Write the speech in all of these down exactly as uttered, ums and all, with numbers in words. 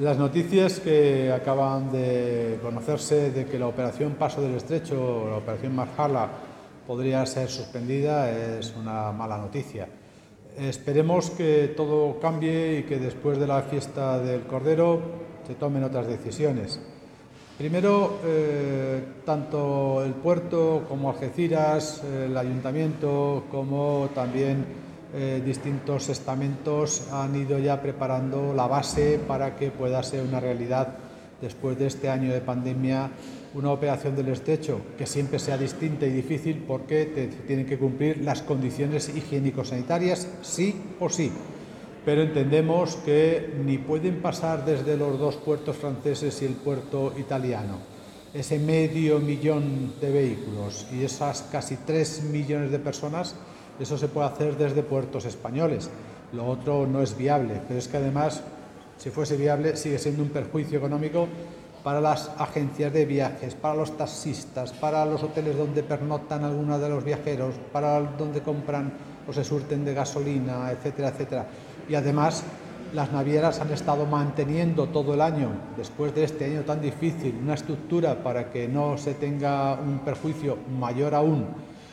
Las noticias que acaban de conocerse de que la operación Paso del Estrecho, la operación Marhala, podría ser suspendida es una mala noticia. Esperemos que todo cambie y que después de la fiesta del Cordero se tomen otras decisiones. Primero, eh, tanto el puerto como Algeciras, el ayuntamiento, como también eh, distintos estamentos han ido ya preparando la base para que pueda ser una realidad después de este año de pandemia una operación del estrecho que siempre sea distinta y difícil porque te, tienen que cumplir las condiciones higiénico-sanitarias sí o sí. Pero entendemos que ni pueden pasar desde los dos puertos franceses y el puerto italiano ese medio millón de vehículos y esas casi tres millones de personas. Eso se puede hacer desde puertos españoles. Lo otro no es viable, pero es que además, si fuese viable, sigue siendo un perjuicio económico para las agencias de viajes, para los taxistas, para los hoteles donde pernoctan algunos de los viajeros, para donde compran o se surten de gasolina, etcétera, etcétera. Y además, las navieras han estado manteniendo todo el año, después de este año tan difícil, una estructura para que no se tenga un perjuicio mayor aún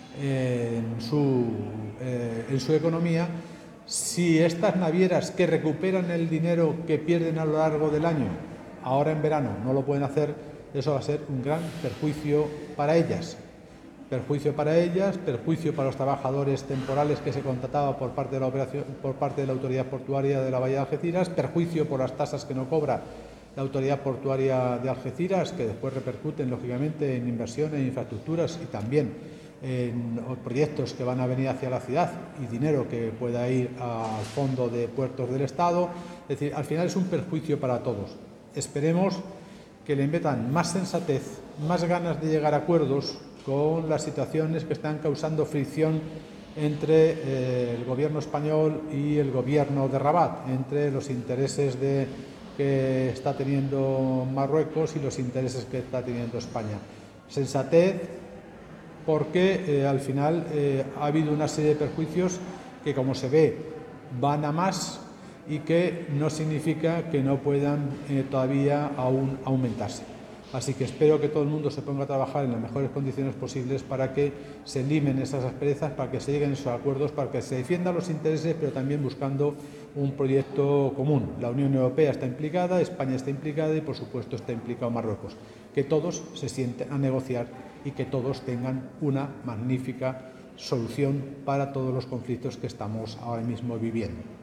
en su, eh, en su economía. Si estas navieras que recuperan el dinero que pierden a lo largo del año, ahora en verano no lo pueden hacer, eso va a ser un gran perjuicio para ellas. Perjuicio para ellas, perjuicio para los trabajadores temporales que se contrataba por parte de la operación, por parte de la Autoridad Portuaria de la Bahía de Algeciras, perjuicio por las tasas que no cobra la Autoridad Portuaria de Algeciras, que después repercuten lógicamente en inversión en infraestructuras y también en proyectos que van a venir hacia la ciudad y dinero que pueda ir al fondo de puertos del Estado. Es decir, al final es un perjuicio para todos. Esperemos que le metan más sensatez, más ganas de llegar a acuerdos con las situaciones que están causando fricción entre eh, el gobierno español y el gobierno de Rabat, entre los intereses de, que está teniendo Marruecos y los intereses que está teniendo España. Sensatez, porque eh, al final eh, ha habido una serie de perjuicios que, como se ve, van a más y que no significa que no puedan eh, todavía aún aumentarse. Así que espero que todo el mundo se ponga a trabajar en las mejores condiciones posibles para que se limen esas asperezas, para que se lleguen a esos acuerdos, para que se defiendan los intereses, pero también buscando un proyecto común. La Unión Europea está implicada, España está implicada y, por supuesto, está implicado Marruecos. Que todos se sienten a negociar y que todos tengan una magnífica solución para todos los conflictos que estamos ahora mismo viviendo.